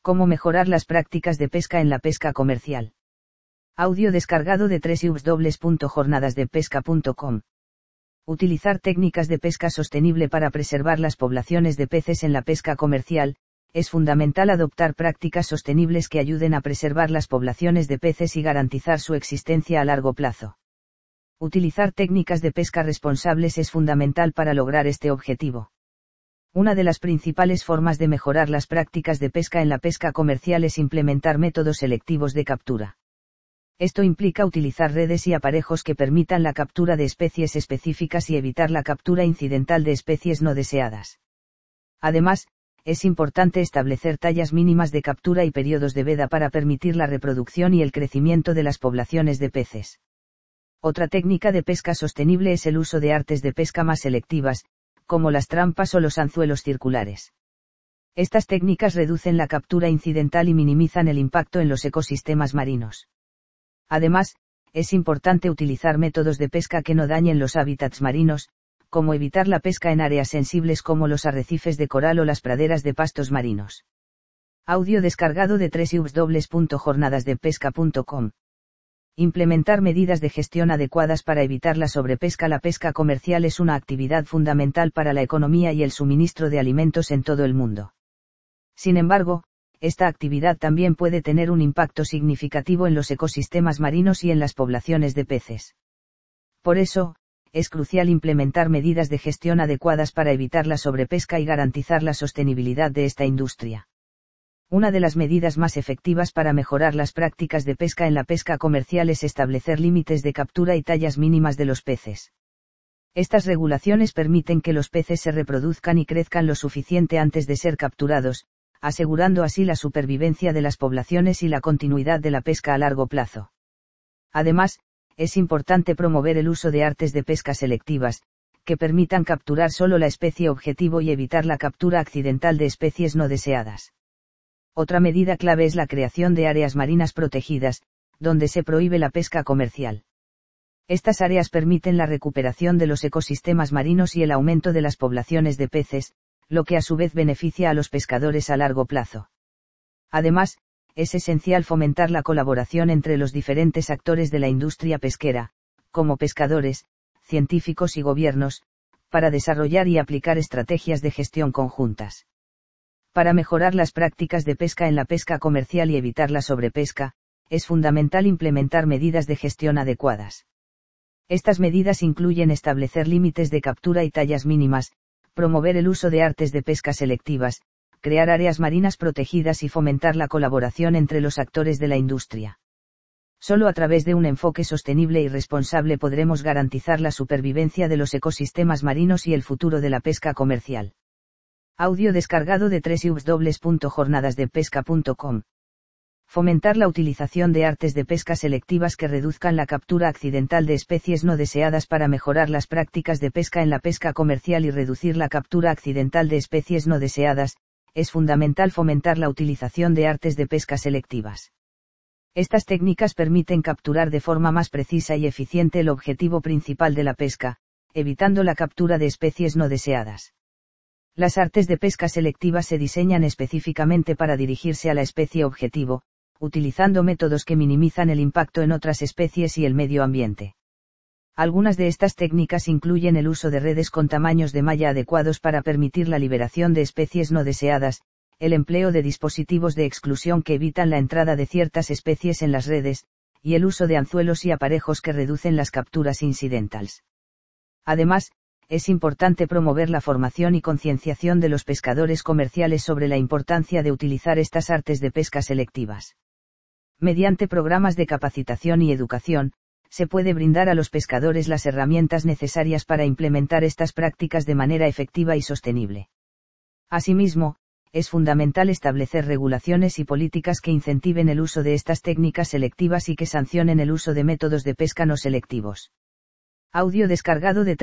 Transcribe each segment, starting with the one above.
Cómo mejorar las prácticas de pesca en la pesca comercial. Audio descargado de www.jornadasdepesca.com. Utilizar técnicas de pesca sostenible para preservar las poblaciones de peces en la pesca comercial. Es fundamental adoptar prácticas sostenibles que ayuden a preservar las poblaciones de peces y garantizar su existencia a largo plazo. Utilizar técnicas de pesca responsables es fundamental para lograr este objetivo. Una de las principales formas de mejorar las prácticas de pesca en la pesca comercial es implementar métodos selectivos de captura. Esto implica utilizar redes y aparejos que permitan la captura de especies específicas y evitar la captura incidental de especies no deseadas. Además, es importante establecer tallas mínimas de captura y periodos de veda para permitir la reproducción y el crecimiento de las poblaciones de peces. Otra técnica de pesca sostenible es el uso de artes de pesca más selectivas, como las trampas o los anzuelos circulares. Estas técnicas reducen la captura incidental y minimizan el impacto en los ecosistemas marinos. Además, es importante utilizar métodos de pesca que no dañen los hábitats marinos, como evitar la pesca en áreas sensibles como los arrecifes de coral o las praderas de pastos marinos. Audio descargado de www.jornadasdepesca.com. Implementar medidas de gestión adecuadas para evitar la sobrepesca. La pesca comercial es una actividad fundamental para la economía y el suministro de alimentos en todo el mundo. Sin embargo, esta actividad también puede tener un impacto significativo en los ecosistemas marinos y en las poblaciones de peces. Por eso, es crucial implementar medidas de gestión adecuadas para evitar la sobrepesca y garantizar la sostenibilidad de esta industria. Una de las medidas más efectivas para mejorar las prácticas de pesca en la pesca comercial es establecer límites de captura y tallas mínimas de los peces. Estas regulaciones permiten que los peces se reproduzcan y crezcan lo suficiente antes de ser capturados, asegurando así la supervivencia de las poblaciones y la continuidad de la pesca a largo plazo. Además, es importante promover el uso de artes de pesca selectivas, que permitan capturar solo la especie objetivo y evitar la captura accidental de especies no deseadas. Otra medida clave es la creación de áreas marinas protegidas, donde se prohíbe la pesca comercial. Estas áreas permiten la recuperación de los ecosistemas marinos y el aumento de las poblaciones de peces, lo que a su vez beneficia a los pescadores a largo plazo. Además, es esencial fomentar la colaboración entre los diferentes actores de la industria pesquera, como pescadores, científicos y gobiernos, para desarrollar y aplicar estrategias de gestión conjuntas. Para mejorar las prácticas de pesca en la pesca comercial y evitar la sobrepesca, es fundamental implementar medidas de gestión adecuadas. Estas medidas incluyen establecer límites de captura y tallas mínimas, promover el uso de artes de pesca selectivas, crear áreas marinas protegidas y fomentar la colaboración entre los actores de la industria. Solo a través de un enfoque sostenible y responsable podremos garantizar la supervivencia de los ecosistemas marinos y el futuro de la pesca comercial. Audio descargado de www.jornadasdepesca.com. Fomentar la utilización de artes de pesca selectivas que reduzcan la captura accidental de especies no deseadas para mejorar las prácticas de pesca en la pesca comercial y reducir la captura accidental de especies no deseadas. Es fundamental fomentar la utilización de artes de pesca selectivas. Estas técnicas permiten capturar de forma más precisa y eficiente el objetivo principal de la pesca, evitando la captura de especies no deseadas. Las artes de pesca selectivas se diseñan específicamente para dirigirse a la especie objetivo, utilizando métodos que minimizan el impacto en otras especies y el medio ambiente. Algunas de estas técnicas incluyen el uso de redes con tamaños de malla adecuados para permitir la liberación de especies no deseadas, el empleo de dispositivos de exclusión que evitan la entrada de ciertas especies en las redes, y el uso de anzuelos y aparejos que reducen las capturas incidentales. Además, es importante promover la formación y concienciación de los pescadores comerciales sobre la importancia de utilizar estas artes de pesca selectivas. Mediante programas de capacitación y educación, se puede brindar a los pescadores las herramientas necesarias para implementar estas prácticas de manera efectiva y sostenible. Asimismo, es fundamental establecer regulaciones y políticas que incentiven el uso de estas técnicas selectivas y que sancionen el uso de métodos de pesca no selectivos. Audio descargado de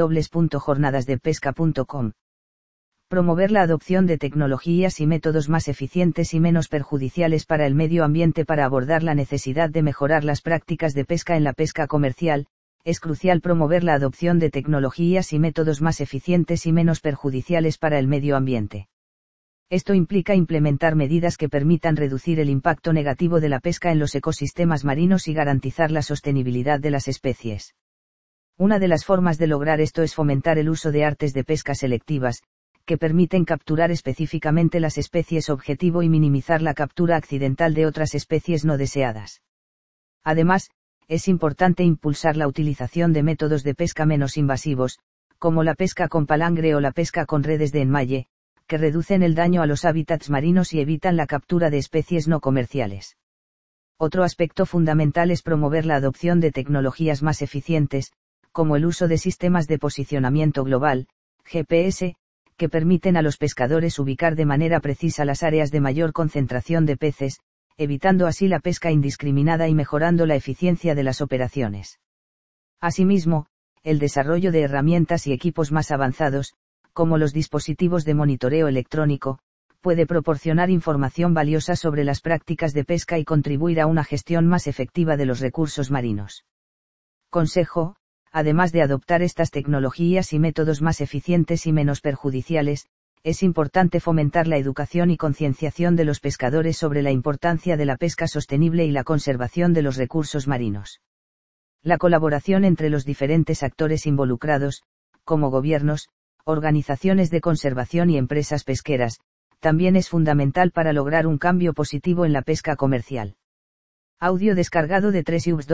www.jornadasdepesca.com. Promover la adopción de tecnologías y métodos más eficientes y menos perjudiciales para el medio ambiente. Para abordar la necesidad de mejorar las prácticas de pesca en la pesca comercial, es crucial promover la adopción de tecnologías y métodos más eficientes y menos perjudiciales para el medio ambiente. Esto implica implementar medidas que permitan reducir el impacto negativo de la pesca en los ecosistemas marinos y garantizar la sostenibilidad de las especies. Una de las formas de lograr esto es fomentar el uso de artes de pesca selectivas, que permiten capturar específicamente las especies objetivo y minimizar la captura accidental de otras especies no deseadas. Además, es importante impulsar la utilización de métodos de pesca menos invasivos, como la pesca con palangre o la pesca con redes de enmalle, que reducen el daño a los hábitats marinos y evitan la captura de especies no comerciales. Otro aspecto fundamental es promover la adopción de tecnologías más eficientes, como el uso de sistemas de posicionamiento global, GPS, que permiten a los pescadores ubicar de manera precisa las áreas de mayor concentración de peces, evitando así la pesca indiscriminada y mejorando la eficiencia de las operaciones. Asimismo, el desarrollo de herramientas y equipos más avanzados, como los dispositivos de monitoreo electrónico, puede proporcionar información valiosa sobre las prácticas de pesca y contribuir a una gestión más efectiva de los recursos marinos. Consejo: además de adoptar estas tecnologías y métodos más eficientes y menos perjudiciales, es importante fomentar la educación y concienciación de los pescadores sobre la importancia de la pesca sostenible y la conservación de los recursos marinos. La colaboración entre los diferentes actores involucrados, como gobiernos, organizaciones de conservación y empresas pesqueras, también es fundamental para lograr un cambio positivo en la pesca comercial. Audio descargado de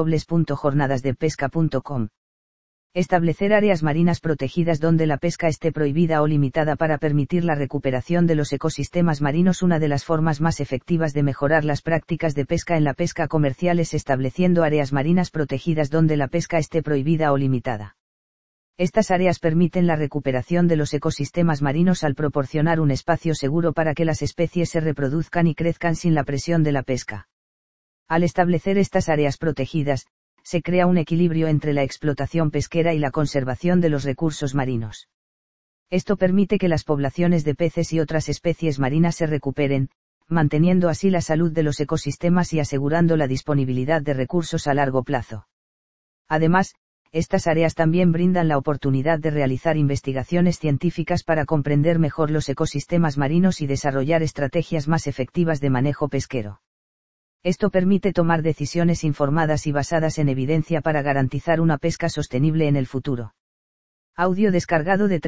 www.jornadasdepesca.com. Establecer áreas marinas protegidas donde la pesca esté prohibida o limitada para permitir la recuperación de los ecosistemas marinos. Una de las formas más efectivas de mejorar las prácticas de pesca en la pesca comercial es estableciendo áreas marinas protegidas donde la pesca esté prohibida o limitada. Estas áreas permiten la recuperación de los ecosistemas marinos al proporcionar un espacio seguro para que las especies se reproduzcan y crezcan sin la presión de la pesca. Al establecer estas áreas protegidas, se crea un equilibrio entre la explotación pesquera y la conservación de los recursos marinos. Esto permite que las poblaciones de peces y otras especies marinas se recuperen, manteniendo así la salud de los ecosistemas y asegurando la disponibilidad de recursos a largo plazo. Además, estas áreas también brindan la oportunidad de realizar investigaciones científicas para comprender mejor los ecosistemas marinos y desarrollar estrategias más efectivas de manejo pesquero. Esto permite tomar decisiones informadas y basadas en evidencia para garantizar una pesca sostenible en el futuro. Audio descargado de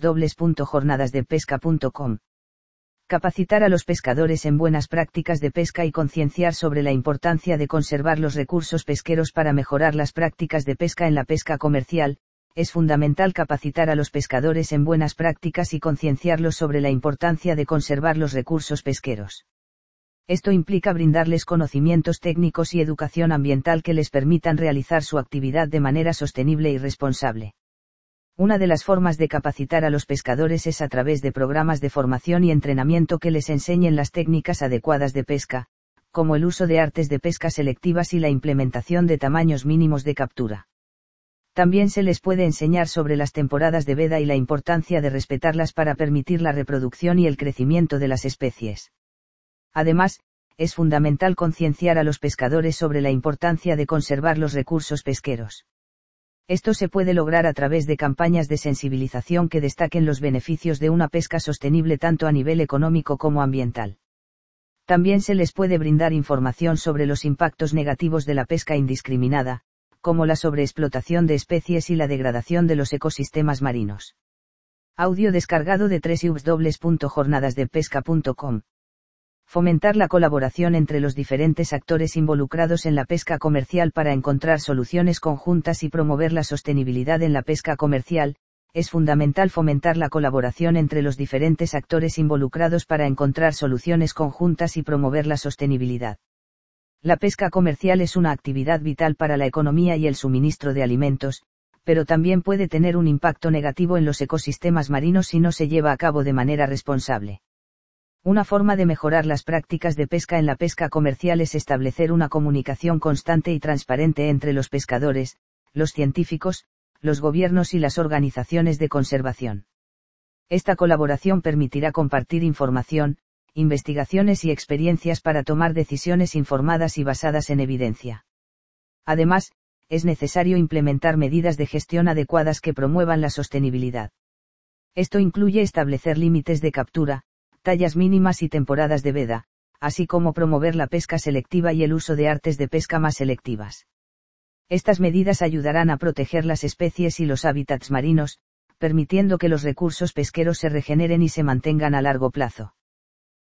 www.jornadasdepesca.com. Capacitar a los pescadores en buenas prácticas de pesca y concienciar sobre la importancia de conservar los recursos pesqueros para mejorar las prácticas de pesca en la pesca comercial. Es fundamental capacitar a los pescadores en buenas prácticas y concienciarlos sobre la importancia de conservar los recursos pesqueros. Esto implica brindarles conocimientos técnicos y educación ambiental que les permitan realizar su actividad de manera sostenible y responsable. Una de las formas de capacitar a los pescadores es a través de programas de formación y entrenamiento que les enseñen las técnicas adecuadas de pesca, como el uso de artes de pesca selectivas y la implementación de tamaños mínimos de captura. También se les puede enseñar sobre las temporadas de veda y la importancia de respetarlas para permitir la reproducción y el crecimiento de las especies. Además, es fundamental concienciar a los pescadores sobre la importancia de conservar los recursos pesqueros. Esto se puede lograr a través de campañas de sensibilización que destaquen los beneficios de una pesca sostenible tanto a nivel económico como ambiental. También se les puede brindar información sobre los impactos negativos de la pesca indiscriminada, como la sobreexplotación de especies y la degradación de los ecosistemas marinos. Audio descargado de www.jornadasdepesca.com. Fomentar la colaboración entre los diferentes actores involucrados en la pesca comercial para encontrar soluciones conjuntas y promover la sostenibilidad en la pesca comercial. Es fundamental fomentar la colaboración entre los diferentes actores involucrados para encontrar soluciones conjuntas y promover la sostenibilidad. La pesca comercial es una actividad vital para la economía y el suministro de alimentos, pero también puede tener un impacto negativo en los ecosistemas marinos si no se lleva a cabo de manera responsable. Una forma de mejorar las prácticas de pesca en la pesca comercial es establecer una comunicación constante y transparente entre los pescadores, los científicos, los gobiernos y las organizaciones de conservación. Esta colaboración permitirá compartir información, investigaciones y experiencias para tomar decisiones informadas y basadas en evidencia. Además, es necesario implementar medidas de gestión adecuadas que promuevan la sostenibilidad. Esto incluye establecer límites de captura, tallas mínimas y temporadas de veda, así como promover la pesca selectiva y el uso de artes de pesca más selectivas. Estas medidas ayudarán a proteger las especies y los hábitats marinos, permitiendo que los recursos pesqueros se regeneren y se mantengan a largo plazo.